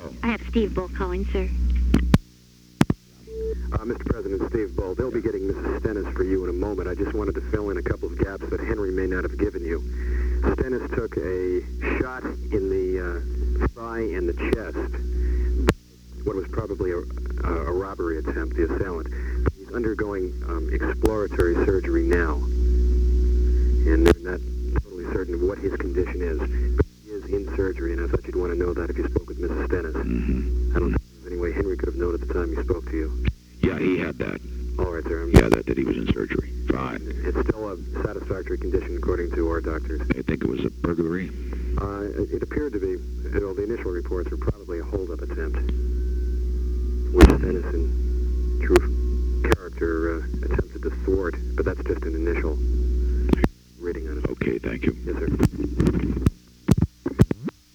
I have Steve Bull calling, sir. Mr. President, Steve Bull, they'll be getting Mrs. Stennis for you in a moment. I just wanted to fill in a couple of gaps that Henry may not have given you. Stennis took a shot in the thigh and the chest. What was probably a robbery attempt, the assailant. He's undergoing exploratory surgery now. And they're not totally certain of what his condition is. But he is in surgery, and I thought you'd want to know that if you spoke with Mrs. Stennis. I don't think there's any way Henry could have known at the time he spoke to you. Yeah, he had that. All right, sir. Yeah, that he was in surgery. Fine. It's still a satisfactory condition according to our doctors. I think it was a burglary. It appeared to be. The initial reports were probably a hold-up attempt, which Stennis, in true character, attempted to thwart. But that's just an initial reading on it. Okay, thank you. Yes, sir.